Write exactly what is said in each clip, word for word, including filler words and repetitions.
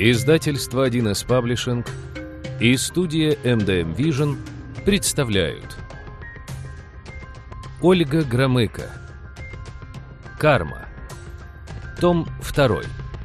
Издательство один эс Publishing и студия эм дэ эм Vision представляют Ольга Громыко. Карма. Том второй.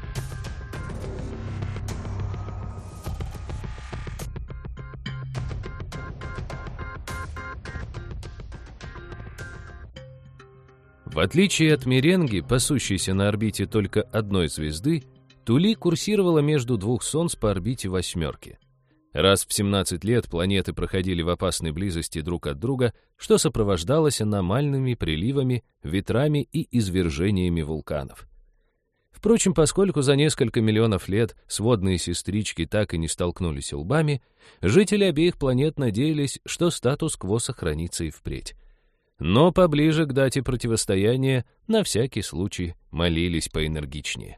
В отличие от Меренги, пасущейся на орбите только одной звезды, Тули курсировала между двух солнц по орбите восьмерки. Раз в семнадцать лет планеты проходили в опасной близости друг от друга, что сопровождалось аномальными приливами, ветрами и извержениями вулканов. Впрочем, поскольку за несколько миллионов лет сводные сестрички так и не столкнулись лбами, жители обеих планет надеялись, что статус-кво сохранится и впредь. Но поближе к дате противостояния на всякий случай молились поэнергичнее.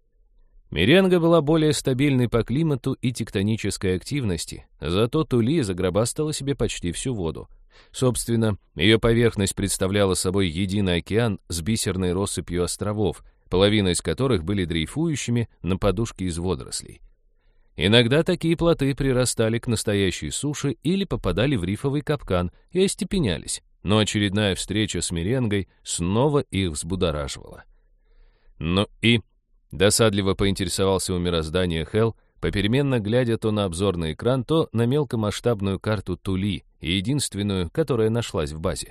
Меренга была более стабильной по климату и тектонической активности, зато Тули загробастала себе почти всю воду. Собственно, ее поверхность представляла собой единый океан с бисерной россыпью островов, половина из которых были дрейфующими на подушке из водорослей. Иногда такие плоты прирастали к настоящей суше или попадали в рифовый капкан и остепенялись, но очередная встреча с Меренгой снова их взбудораживала. Но и... Досадливо поинтересовался у мироздания Хелл, попеременно глядя то на обзорный экран, то на мелкомасштабную карту Тули, единственную, которая нашлась в базе.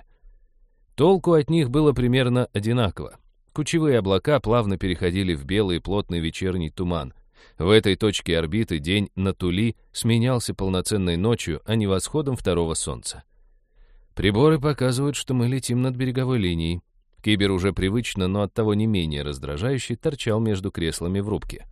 Толку от них было примерно одинаково. Кучевые облака плавно переходили в белый плотный вечерний туман. В этой точке орбиты день на Тули сменялся полноценной ночью, а не восходом второго солнца. Приборы показывают, что мы летим над береговой линией. Кибер уже привычно, но оттого не менее раздражающий, торчал между креслами в рубке.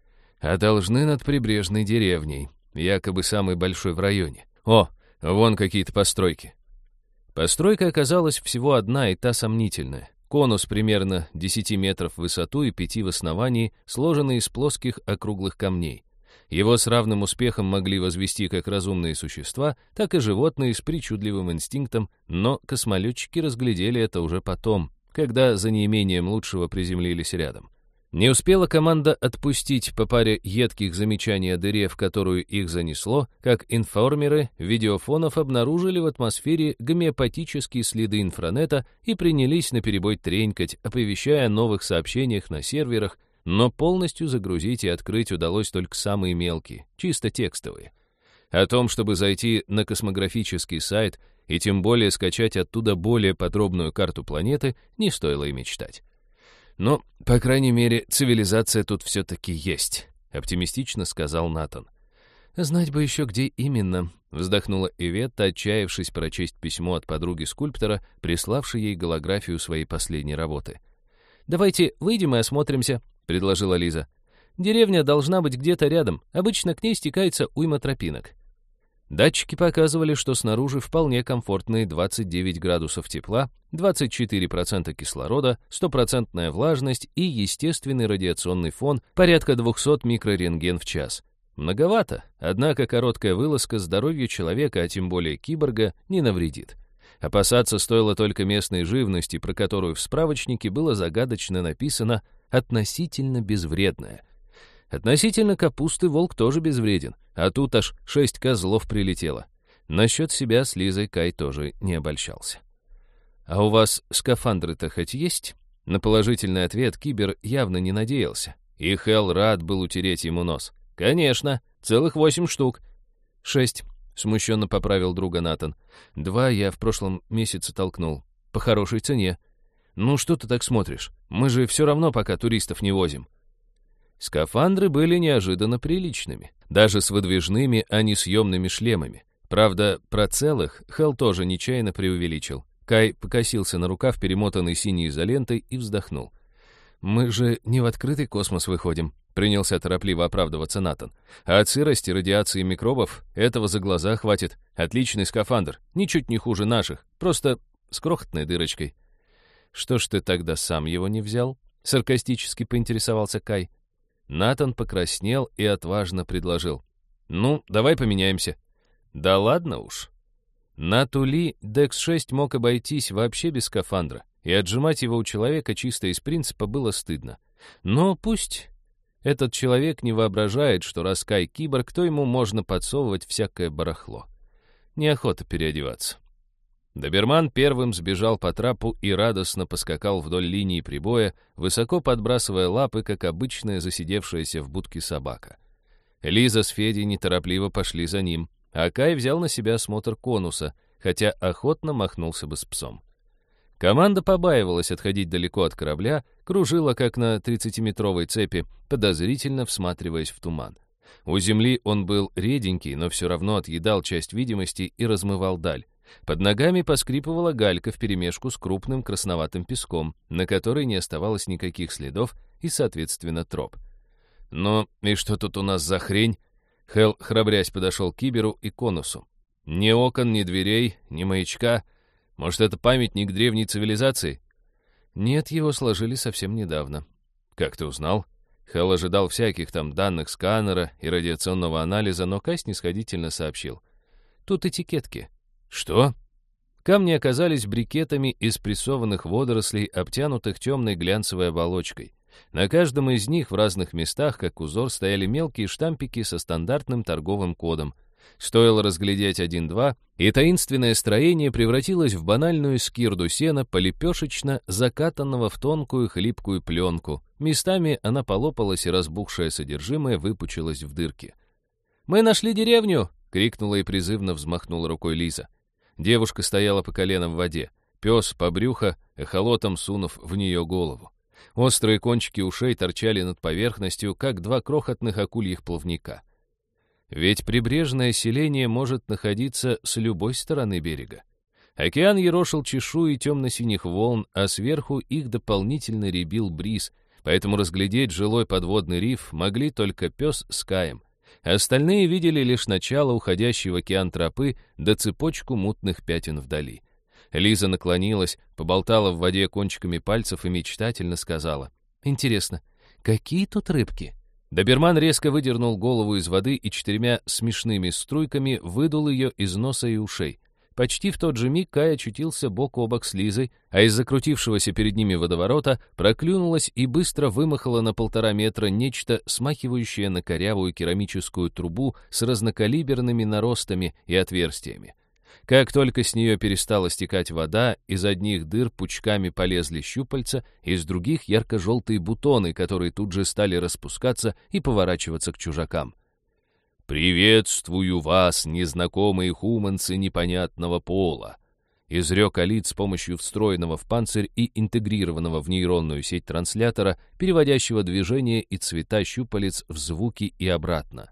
А должны над прибрежной деревней, якобы самой большой в районе. О, вон какие-то постройки. Постройка оказалась всего одна и та сомнительная. Конус примерно десяти метров в высоту и пяти в основании, сложенный из плоских округлых камней. Его с равным успехом могли возвести как разумные существа, так и животные с причудливым инстинктом, но космолетчики разглядели это уже потом, когда за неимением лучшего приземлились рядом. Не успела команда отпустить по паре едких замечаний о дыре, в которую их занесло, как информеры видеофонов обнаружили в атмосфере гомеопатические следы инфранета и принялись наперебой тренькать, оповещая о новых сообщениях на серверах, но полностью загрузить и открыть удалось только самые мелкие, чисто текстовые. О том, чтобы зайти на космографический сайт и тем более скачать оттуда более подробную карту планеты, не стоило и мечтать. Но, по крайней мере, цивилизация тут все-таки есть, оптимистично сказал Натан. Знать бы еще, где именно, вздохнула Иветта, отчаявшись прочесть письмо от подруги-скульптора, приславшей ей голографию своей последней работы. «Давайте выйдем и осмотримся», — предложила Лиза. «Деревня должна быть где-то рядом, обычно к ней стекается уйма тропинок». Датчики показывали, что снаружи вполне комфортные двадцать девять градусов тепла, двадцать четыре процента кислорода, стопроцентная влажность и естественный радиационный фон порядка двухсот микрорентген в час. Многовато, однако короткая вылазка здоровью человека, а тем более киборга, не навредит. Опасаться стоило только местной живности, про которую в справочнике было загадочно написано «относительно безвредная». Относительно капусты волк тоже безвреден, а тут аж шесть козлов прилетело. Насчет себя с Лизой Кай тоже не обольщался. «А у вас скафандры-то хоть есть?» На положительный ответ Кибер явно не надеялся, и Хелл рад был утереть ему нос. «Конечно, целых восемь штук». «Шесть», — смущенно поправил друга Натан. «Два я в прошлом месяце толкнул. По хорошей цене». «Ну что ты так смотришь? Мы же все равно пока туристов не возим». Скафандры были неожиданно приличными, даже с выдвижными, а не съемными шлемами. Правда, про целых Хелл тоже нечаянно преувеличил. Кай покосился на рукав, перемотанный синей изолентой, и вздохнул. «Мы же не в открытый космос выходим», — принялся торопливо оправдываться Натан. «А от сырости, радиации и микробов этого за глаза хватит. Отличный скафандр, ничуть не хуже наших, просто с крохотной дырочкой». «Что ж ты тогда сам его не взял?» — саркастически поинтересовался Кай. Натан покраснел и отважно предложил. «Ну, давай поменяемся». «Да ладно уж». На Тули Декс шесть мог обойтись вообще без скафандра, и отжимать его у человека чисто из принципа было стыдно. Но пусть Этот человек не воображает, что раз Кай киборг, то ему можно подсовывать всякое барахло. Неохота переодеваться. Доберман первым сбежал по трапу и радостно поскакал вдоль линии прибоя, высоко подбрасывая лапы, как обычная засидевшаяся в будке собака. Лиза с Федей неторопливо пошли за ним, а Кай взял на себя осмотр конуса, хотя охотно махнулся бы с псом. Команда побаивалась отходить далеко от корабля, кружила, как на тридцатиметровой цепи, подозрительно всматриваясь в туман. У земли он был реденький, но все равно отъедал часть видимости и размывал даль. Под ногами поскрипывала галька вперемешку с крупным красноватым песком, на которой не оставалось никаких следов и, соответственно, троп. «Ну, и что тут у нас за хрень?» Хелл, храбрясь, подошел к киберу и конусу. «Ни окон, ни дверей, ни маячка. Может, это памятник древней цивилизации?» «Нет, его сложили совсем недавно». «Как ты узнал?» Хелл ожидал всяких там данных сканера и радиационного анализа, но Кай снисходительно сообщил. «Тут этикетки». «Что?» Камни оказались брикетами из прессованных водорослей, обтянутых темной глянцевой оболочкой. На каждом из них в разных местах, как узор, стояли мелкие штампики со стандартным торговым кодом. Стоило разглядеть один-два, и таинственное строение превратилось в банальную скирду сена, полепешечно закатанного в тонкую хлипкую пленку. Местами она полопалась, и разбухшее содержимое выпучилось в дырки. «Мы нашли деревню!» — крикнула и призывно взмахнула рукой Лиза. Девушка стояла по колено в воде, пес по брюхо, эхолотом сунув в нее голову. Острые кончики ушей торчали над поверхностью, как два крохотных акульих плавника. Ведь прибрежное селение может находиться с любой стороны берега. Океан ерошил чешуи темно-синих волн, а сверху их дополнительно рябил бриз, поэтому разглядеть жилой подводный риф могли только пес с Каем. Остальные видели лишь начало уходящей в океан тропы да цепочку мутных пятен вдали. Лиза наклонилась, поболтала в воде кончиками пальцев и мечтательно сказала: «Интересно, какие тут рыбки?» Доберман резко выдернул голову из воды и четырьмя смешными струйками выдул ее из носа и ушей. Почти в тот же миг Кай очутился бок о бок с Лизой, а из закрутившегося перед ними водоворота проклюнулась и быстро вымахало на полтора метра нечто, смахивающее на корявую керамическую трубу с разнокалиберными наростами и отверстиями. Как только с нее перестала стекать вода, из одних дыр пучками полезли щупальца, из других ярко-желтые бутоны, которые тут же стали распускаться и поворачиваться к чужакам. «Приветствую вас, незнакомые хуманцы непонятного пола», — изрек Алит с помощью встроенного в панцирь и интегрированного в нейронную сеть транслятора, переводящего движение и цвета щупалец в звуки и обратно.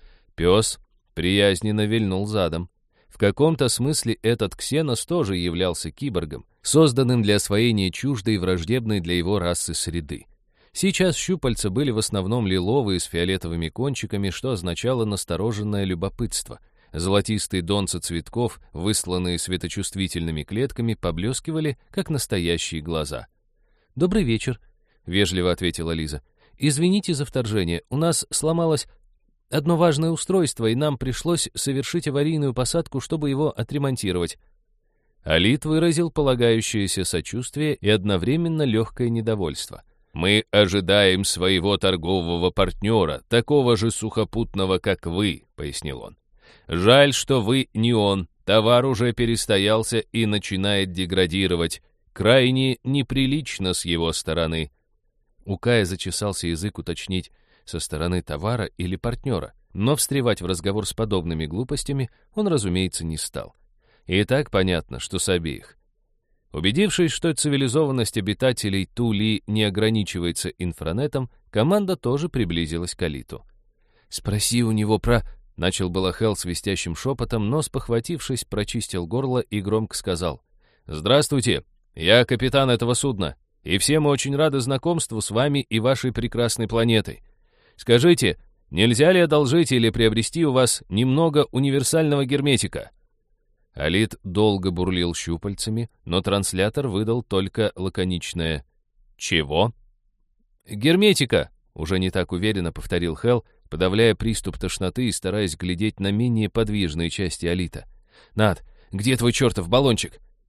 Пес приязненно вильнул задом. В каком-то смысле этот ксенос тоже являлся киборгом, созданным для освоения чуждой и враждебной для его расы среды. Сейчас щупальца были в основном лиловые с фиолетовыми кончиками, что означало настороженное любопытство. Золотистые донцы цветков, высланные светочувствительными клетками, поблескивали, как настоящие глаза. «Добрый вечер», — вежливо ответила Лиза. «Извините за вторжение, у нас сломалось одно важное устройство, и нам пришлось совершить аварийную посадку, чтобы его отремонтировать». Алит выразил полагающееся сочувствие и одновременно легкое недовольство. «Мы ожидаем своего торгового партнера, такого же сухопутного, как вы», — пояснил он. «Жаль, что вы не он. Товар уже перестоялся и начинает деградировать. Крайне неприлично с его стороны». У Кая зачесался язык уточнить, со стороны товара или партнера, но встревать в разговор с подобными глупостями он, разумеется, не стал. И так понятно, что с обеих. Убедившись, что цивилизованность обитателей Тули не ограничивается инфранетом, команда тоже приблизилась к Алиту. «Спроси у него про...» — начал было Хелл свистящим шепотом, но, спохватившись, прочистил горло и громко сказал: «Здравствуйте, я капитан этого судна, и все мы очень рады знакомству с вами и вашей прекрасной планетой. Скажите, нельзя ли одолжить или приобрести у вас немного универсального герметика?» Алит долго бурлил щупальцами, но транслятор выдал только лаконичное «Чего?» «Герметика», — уже не так уверенно повторил Хелл, подавляя приступ тошноты и стараясь глядеть на менее подвижные части Алита. «Над, где твой чертов баллончик?»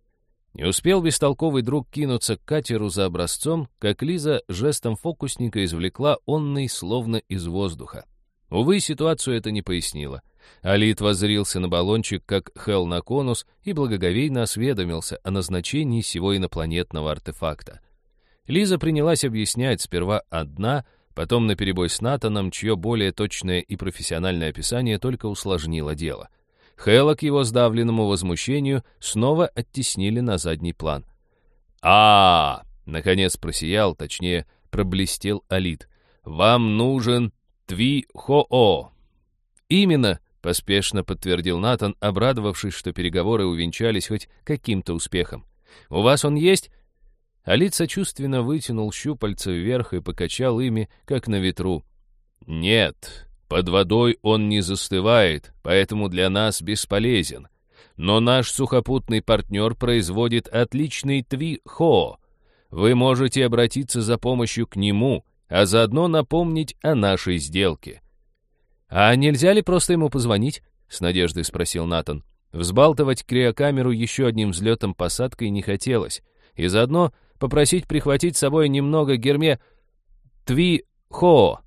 Не успел бестолковый друг кинуться к катеру за образцом, как Лиза жестом фокусника извлекла онный словно из воздуха. Увы, ситуацию это не пояснило. Алит воззрился на баллончик, как Хелл на конус, и благоговейно осведомился о назначении сего инопланетного артефакта. Лиза принялась объяснять сперва одна, потом наперебой с Натаном, чье более точное и профессиональное описание только усложнило дело. Хэлла к его сдавленному возмущению снова оттеснили на задний план. а, -а, -а наконец просиял, точнее, проблестел Алит. «Вам нужен Тви-Хоо». «Именно», — поспешно подтвердил Натан, обрадовавшись, что переговоры увенчались хоть каким-то успехом. «У вас он есть?» Алит сочувственно вытянул щупальца вверх и покачал ими, как на ветру. «Нет, под водой он не застывает, поэтому для нас бесполезен. Но наш сухопутный партнер производит отличный Тви-Хоо. Вы можете обратиться за помощью к нему, а заодно напомнить о нашей сделке». «А нельзя ли просто ему позвонить?» — с надеждой спросил Натан. Взбалтывать криокамеру еще одним взлетом-посадкой не хотелось, и заодно попросить прихватить с собой немного герме Тви-Хоо.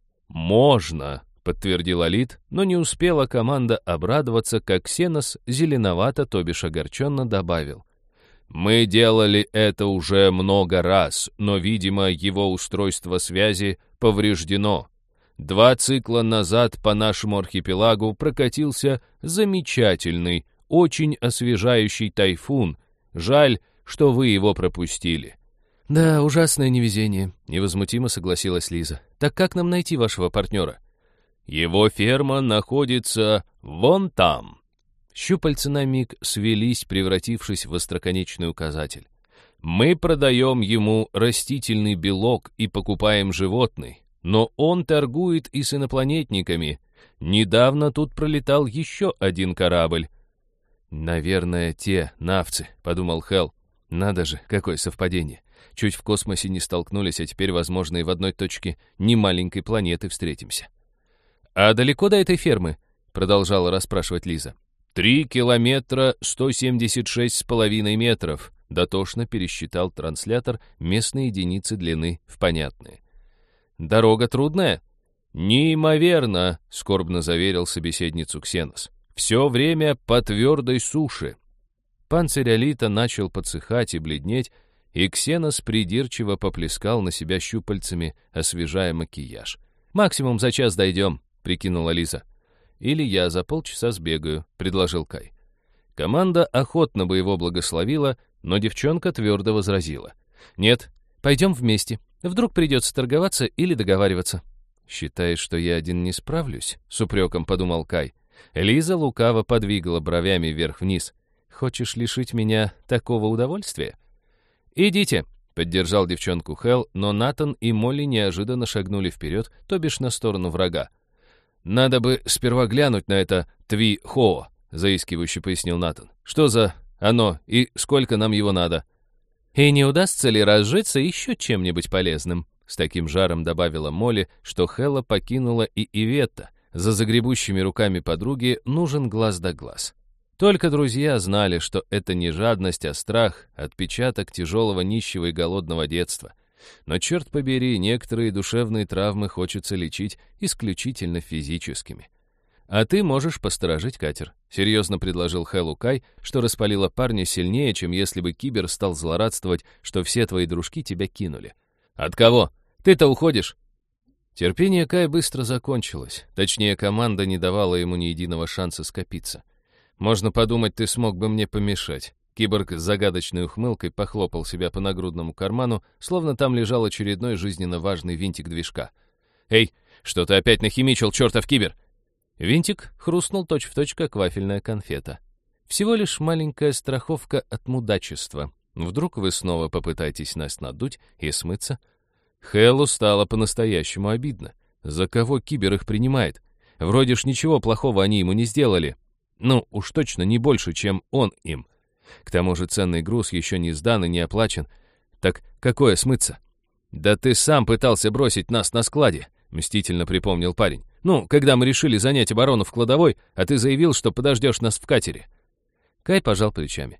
«Можно», — подтвердил Алит, но не успела команда обрадоваться, как Ксенос зеленовато, то бишь огорченно добавил. «Мы делали это уже много раз, но, видимо, его устройство связи повреждено. Два цикла назад по нашему архипелагу прокатился замечательный, очень освежающий тайфун. Жаль, что вы его пропустили». «Да, ужасное невезение», — невозмутимо согласилась Лиза. «Так как нам найти вашего партнера?» «Его ферма находится вон там». Щупальца на миг свелись, превратившись в остроконечный указатель. «Мы продаем ему растительный белок и покупаем животный, но он торгует и с инопланетниками. Недавно тут пролетал еще один корабль». «Наверное, те навцы», — подумал Хелл. «Надо же, какое совпадение. Чуть в космосе не столкнулись, а теперь, возможно, и в одной точке немаленькой планеты встретимся». «А далеко до этой фермы?» — продолжала расспрашивать Лиза. «Три километра сто семьдесят шесть с половиной метров», — дотошно пересчитал транслятор местные единицы длины в понятные. «Дорога трудная?» «Неимоверно», — скорбно заверил собеседницу Ксенос. «Все время по твердой суше». Панцирь Алита начал подсыхать и бледнеть, и Ксенос придирчиво поплескал на себя щупальцами, освежая макияж. «Максимум за час дойдем», — прикинула Лиза. «Или я за полчаса сбегаю», — предложил Кай. Команда охотно бы его благословила, но девчонка твердо возразила. «Нет, пойдем вместе. Вдруг придется торговаться или договариваться». «Считаешь, что я один не справлюсь?» — с упреком подумал Кай. Лиза лукаво подвигала бровями вверх-вниз. «Хочешь лишить меня такого удовольствия?» «Идите», — поддержал девчонку Хелл, но Натан и Молли неожиданно шагнули вперед, то бишь на сторону врага. «Надо бы сперва глянуть на это Тви-Хоо», — заискивающе пояснил Натан. «Что за оно и сколько нам его надо?» «И не удастся ли разжиться еще чем-нибудь полезным?» С таким жаром добавила Молли, что Хелла покинула и Иветта. За загребущими руками подруги нужен глаз да глаз. Только друзья знали, что это не жадность, а страх, отпечаток тяжелого нищего и голодного детства. Но, черт побери, некоторые душевные травмы хочется лечить исключительно физическими. «А ты можешь посторожить катер», — серьезно предложил Хэллу Кай, что распалило парня сильнее, чем если бы Кибер стал злорадствовать, что все твои дружки тебя кинули. «От кого? Ты-то уходишь?» Терпение Кай быстро закончилось. Точнее, команда не давала ему ни единого шанса скопиться. «Можно подумать, ты смог бы мне помешать». Киборг с загадочной ухмылкой похлопал себя по нагрудному карману, словно там лежал очередной жизненно важный винтик движка. «Эй, что ты опять нахимичил, чертов Кибер?» Винтик хрустнул точь-в-точь, как вафельная конфета. «Всего лишь маленькая страховка от мудачества. Вдруг вы снова попытаетесь нас надуть и смыться?» Хэллу стало по-настоящему обидно. За кого Кибер их принимает? Вроде ж ничего плохого они ему не сделали. Ну, уж точно не больше, чем он им. К тому же ценный груз еще не сдан и не оплачен. Так какое смыться? «Да ты сам пытался бросить нас на складе», — мстительно припомнил парень. «Ну, когда мы решили занять оборону в кладовой, а ты заявил, что подождешь нас в катере». Кай пожал плечами.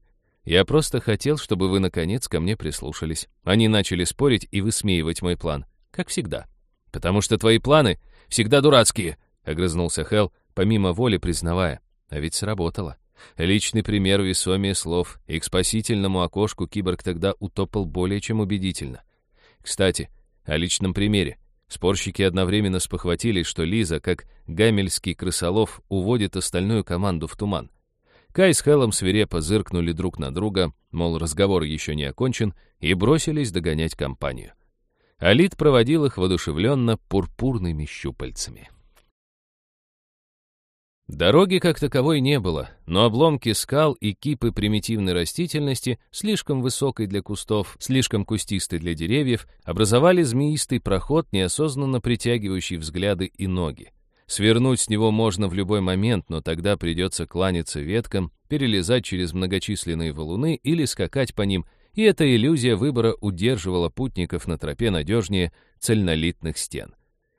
Я просто хотел, чтобы вы, наконец, ко мне прислушались. Они начали спорить и высмеивать мой план, как всегда. Потому что твои планы всегда дурацкие, огрызнулся Хэл, помимо воли признавая. А ведь сработало. Личный пример весомее слов, и к спасительному окошку киборг тогда утопал более чем убедительно. Кстати, о личном примере. Спорщики одновременно спохватились, что Лиза, как гамельский крысолов, уводит остальную команду в туман. Кай с Хэлом свирепо зыркнули друг на друга, мол, разговор еще не окончен, и бросились догонять компанию. Алид проводил их воодушевленно пурпурными щупальцами. Дороги как таковой не было, но обломки скал и кипы примитивной растительности, слишком высокой для кустов, слишком кустистой для деревьев, образовали змеистый проход, неосознанно притягивающий взгляды и ноги. Свернуть с него можно в любой момент, но тогда придется кланяться веткам, перелезать через многочисленные валуны или скакать по ним, и эта иллюзия выбора удерживала путников на тропе надежнее цельнолитных стен.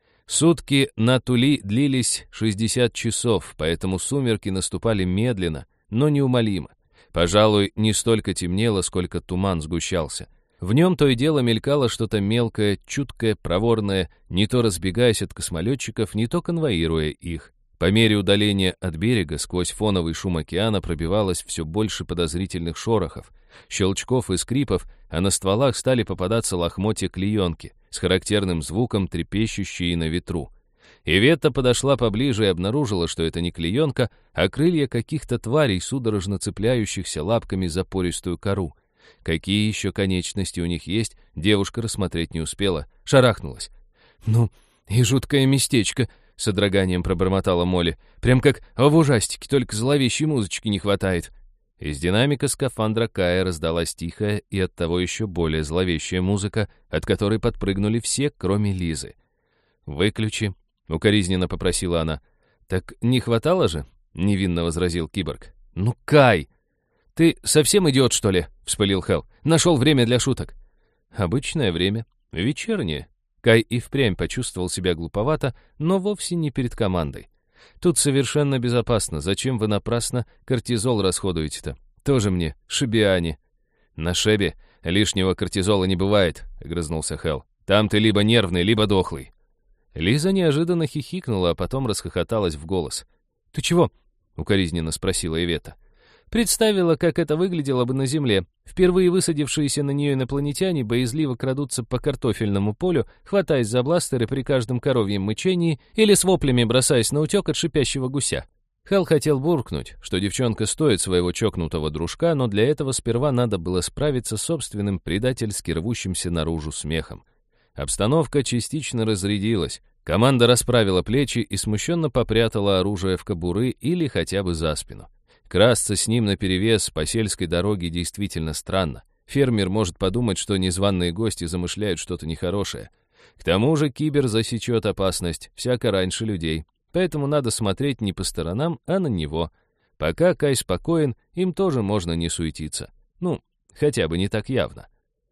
Сутки на Тули длились шестьдесят часов, поэтому сумерки наступали медленно, но неумолимо. Пожалуй, не столько темнело, сколько туман сгущался. В нем то и дело мелькало что-то мелкое, чуткое, проворное, не то разбегаясь от космолетчиков, не то конвоируя их. По мере удаления от берега сквозь фоновый шум океана пробивалось все больше подозрительных шорохов, щелчков и скрипов, а на стволах стали попадаться лохмотья клеенки с характерным звуком, трепещущие на ветру. Ивета подошла поближе и обнаружила, что это не клеенка, а крылья каких-то тварей, судорожно цепляющихся лапками за пористую кору. Какие еще конечности у них есть, девушка рассмотреть не успела, шарахнулась. «Ну, и жуткое местечко», — с содроганием пробормотала Молли. «Прям как в ужастике, только зловещей музычки не хватает». Из динамика скафандра Кая раздалась тихая и оттого еще более зловещая музыка, от которой подпрыгнули все, кроме Лизы. «Выключи», — укоризненно попросила она. «Так не хватало же?» — невинно возразил киборг. «Ну, Кай! Ты совсем идиот, что ли?» — вспылил Хэл. «Нашел время для шуток». «Обычное время. Вечернее». Кай и впрямь почувствовал себя глуповато, но вовсе не перед командой. «Тут совершенно безопасно. Зачем вы напрасно кортизол расходуете-то? Тоже мне, шебиане». «На шебе лишнего кортизола не бывает», — огрызнулся Хэл. «Там ты либо нервный, либо дохлый». Лиза неожиданно хихикнула, а потом расхохоталась в голос. «Ты чего?» — укоризненно спросила Ивета. Представила, как это выглядело бы на Земле. Впервые высадившиеся на нее инопланетяне боязливо крадутся по картофельному полю, хватаясь за бластеры при каждом коровьем мычании или с воплями бросаясь на утек от шипящего гуся. Хэл хотел буркнуть, что девчонка стоит своего чокнутого дружка, но для этого сперва надо было справиться с собственным предательски рвущимся наружу смехом. Обстановка частично разрядилась. Команда расправила плечи и смущенно попрятала оружие в кобуры или хотя бы за спину. Красться с ним наперевес по сельской дороге действительно странно. Фермер может подумать, что незваные гости замышляют что-то нехорошее. К тому же кибер засечет опасность всяко раньше людей, поэтому надо смотреть не по сторонам, а на него. Пока Кай спокоен, им тоже можно не суетиться. Ну, хотя бы не так явно.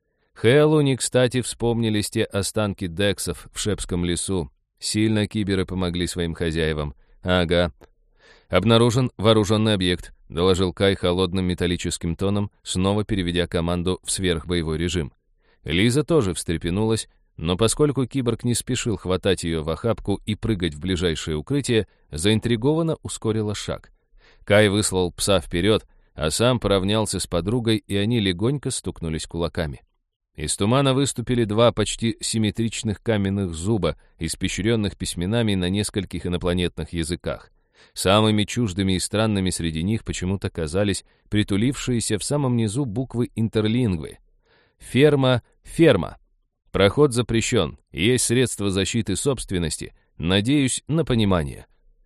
Хэлу не кстати вспомнились те останки дексов в Шепском лесу. Сильно киберы помогли своим хозяевам. Ага. «Обнаружен вооруженный объект», — доложил Кай холодным металлическим тоном, снова переведя команду в сверхбоевой режим. Лиза тоже встрепенулась, но поскольку киборг не спешил хватать ее в охапку и прыгать в ближайшее укрытие, заинтригованно ускорила шаг. Кай выслал пса вперед, а сам поравнялся с подругой, и они легонько стукнулись кулаками. Из тумана выступили два почти симметричных каменных зуба, испещренных письменами на нескольких инопланетных языках. Самыми чуждыми и странными среди них почему-то казались притулившиеся в самом низу буквы интерлингвы. «Ферма, ферма. Проход запрещен. Есть средства защиты собственности. Надеюсь на понимание».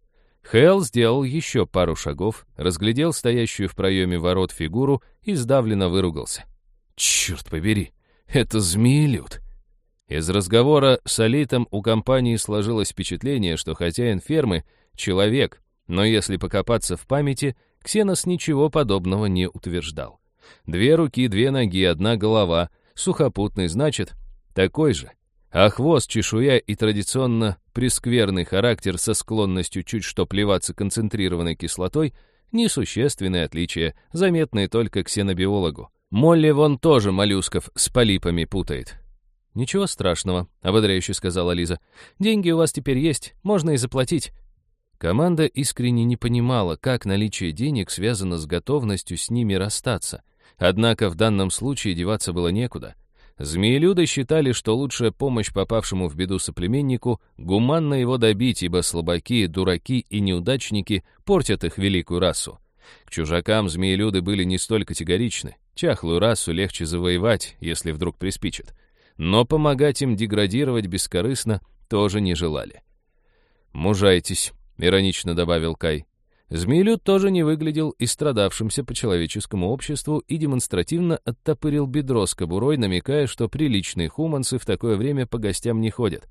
Хэл сделал еще пару шагов, разглядел стоящую в проеме ворот фигуру и сдавленно выругался. «Черт побери, это змеелюд!» Из разговора с Алитом у компании сложилось впечатление, что хозяин фермы — человек, но если покопаться в памяти, Ксенос ничего подобного не утверждал. Две руки, две ноги, одна голова, сухопутный, значит, такой же. А хвост, чешуя и традиционно прескверный характер со склонностью чуть что плеваться концентрированной кислотой Несущественные отличия, заметные только ксенобиологу. Молли вон тоже моллюсков с полипами путает. «Ничего страшного», — ободряюще сказала Лиза. «Деньги у вас теперь есть, можно и заплатить». Команда искренне не понимала, как наличие денег связано с готовностью с ними расстаться. Однако в данном случае деваться было некуда. Змеелюды считали, что лучшая помощь попавшему в беду соплеменнику — гуманно его добить, ибо слабаки, дураки и неудачники портят их великую расу. К чужакам змеелюды были не столь категоричны. Чахлую расу легче завоевать, если вдруг приспичит. Но помогать им деградировать бескорыстно тоже не желали. «Мужайтесь», — иронично добавил Кай. Змеелюд тоже не выглядел истрадавшимся по человеческому обществу и демонстративно оттопырил бедро с кобурой, намекая, что приличные хуманцы в такое время по гостям не ходят.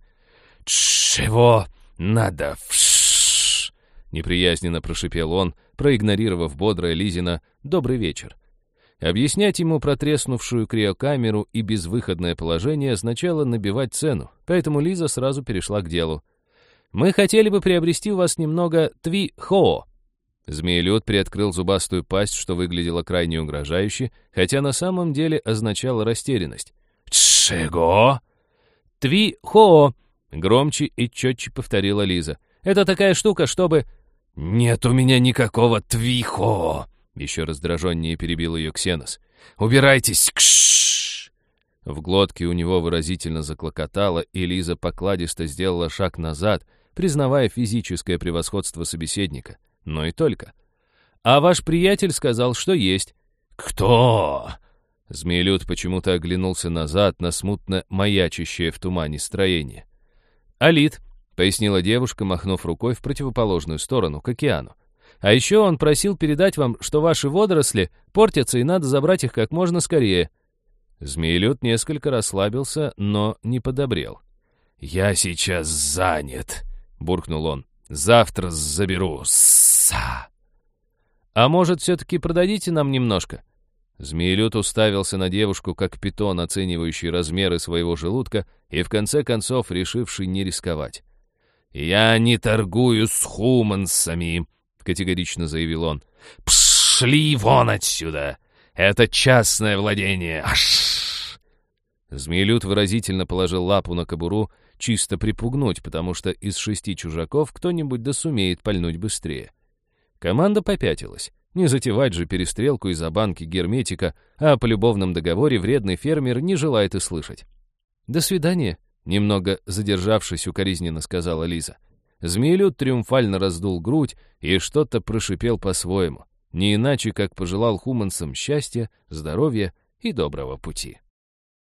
«Чего надо? Вш-ш-ш!» неприязненно прошипел он, проигнорировав бодрое Лизина «добрый вечер». Объяснять ему про треснувшую криокамеру и безвыходное положение означало набивать цену, поэтому Лиза сразу перешла к делу. «Мы хотели бы приобрести у вас немного тви-хоо». Змеелюд приоткрыл зубастую пасть, что выглядело крайне угрожающе, хотя на самом деле означало растерянность. «Чего?» «Тви-хоо», — громче и четче повторила Лиза. «Это такая штука, чтобы...» «Нет у меня никакого тви-хоо», — еще раздраженнее перебил ее Ксенос. «Убирайтесь! Кш!» В глотке у него выразительно заклокотало, и Лиза покладисто сделала шаг назад, признавая физическое превосходство собеседника. Но и только. «А ваш приятель сказал, что есть». «Кто?» Змеелюд почему-то оглянулся назад на смутно маячащее в тумане строение. «Алит», — пояснила девушка, махнув рукой в противоположную сторону, к океану. «А еще он просил передать вам, что ваши водоросли портятся, и надо забрать их как можно скорее». Змеелюд несколько расслабился, но не подобрел. «Я сейчас занят», — буркнул он. «Завтра заберу. Са!» «А может, все-таки продадите нам немножко?» Змеелюд уставился на девушку, как питон, оценивающий размеры своего желудка и, в конце концов, решивший не рисковать. «Я не торгую с хумансами», — категорично заявил он. «Пшли вон отсюда! Это частное владение! Аш!» Змеелюд выразительно положил лапу на кобуру, чисто припугнуть, потому что из шести чужаков кто-нибудь да сумеет пальнуть быстрее. Команда попятилась. Не затевать же перестрелку из-за банки герметика, а о полюбовном договоре вредный фермер не желает и слышать. «До свидания», — немного задержавшись укоризненно сказала Лиза. Змеелюд триумфально раздул грудь и что-то прошипел по-своему, не иначе, как пожелал хуманцам счастья, здоровья и доброго пути.